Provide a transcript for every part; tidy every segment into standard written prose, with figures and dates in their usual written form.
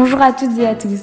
Bonjour à toutes et à tous.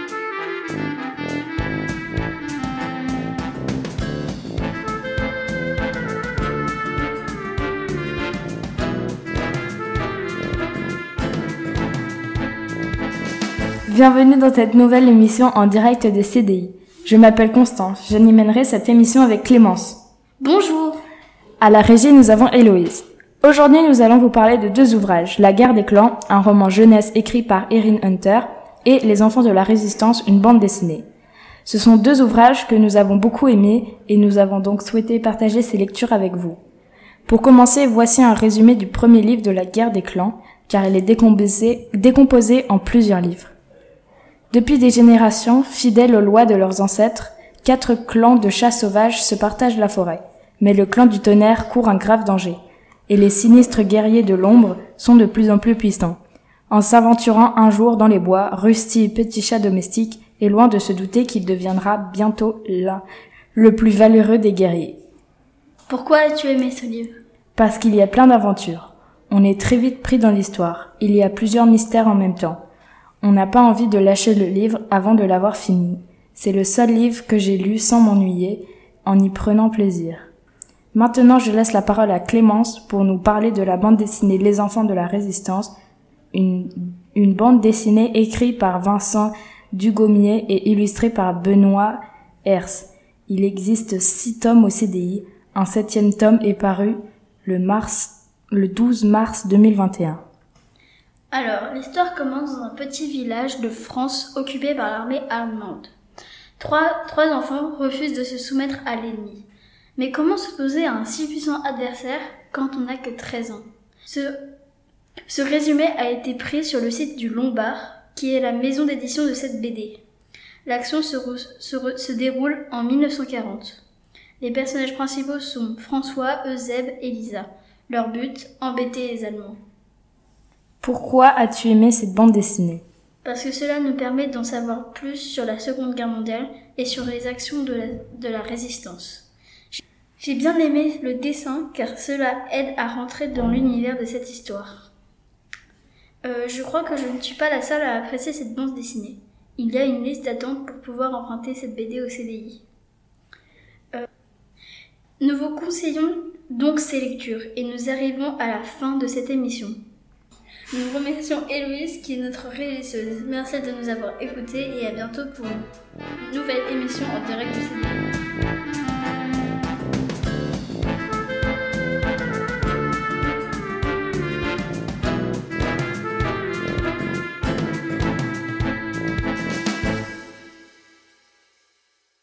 Bienvenue dans cette nouvelle émission en direct des CDI. Je m'appelle Constance, j'animerai cette émission avec Clémence. Bonjour. À la régie, nous avons Héloïse. Aujourd'hui, nous allons vous parler de deux ouvrages, La guerre des clans, un roman jeunesse écrit par Erin Hunter, et Les enfants de la résistance, une bande dessinée. Ce sont deux ouvrages que nous avons beaucoup aimés et nous avons donc souhaité partager ces lectures avec vous. Pour commencer, voici un résumé du premier livre de La guerre des clans, car il est décomposé en plusieurs livres. Depuis des générations, fidèles aux lois de leurs ancêtres, 4 clans de chats sauvages se partagent la forêt. Mais le clan du tonnerre court un grave danger. Et les sinistres guerriers de l'ombre sont de plus en plus puissants. En s'aventurant un jour dans les bois, Rusty, petit chat domestique, est loin de se douter qu'il deviendra bientôt le plus valeureux des guerriers. Pourquoi as-tu aimé ce livre ? Parce qu'il y a plein d'aventures. On est très vite pris dans l'histoire. Il y a plusieurs mystères en même temps. On n'a pas envie de lâcher le livre avant de l'avoir fini. C'est le seul livre que j'ai lu sans m'ennuyer, en y prenant plaisir. Maintenant, je laisse la parole à Clémence pour nous parler de la bande dessinée Les enfants de la résistance, une bande dessinée écrite par Vincent Dugommier et illustrée par Benoît Hers. Il existe 6 tomes au CDI. Un 7e tome est paru le 12 mars 2021. Alors, l'histoire commence dans un petit village de France occupé par l'armée allemande. Trois enfants refusent de se soumettre à l'ennemi. Mais comment s'opposer à un si puissant adversaire quand on n'a que 13 ans ? Ce résumé a été pris sur le site du Lombard, qui est la maison d'édition de cette BD. L'action se déroule en 1940. Les personnages principaux sont François, Eusèbe et Lisa. Leur but, embêter les Allemands. Pourquoi as-tu aimé cette bande dessinée ? Parce que cela nous permet d'en savoir plus sur la Seconde Guerre mondiale et sur les actions de la résistance. J'ai bien aimé le dessin car cela aide à rentrer dans l'univers de cette histoire. Je crois que je ne suis pas la seule à apprécier cette bande dessinée. Il y a une liste d'attente pour pouvoir emprunter cette BD au CDI. Nous vous conseillons donc ces lectures et nous arrivons à la fin de cette émission. Nous remercions Héloïse qui est notre régisseuse. Merci de nous avoir écoutés et à bientôt pour une nouvelle émission en direct du CDI.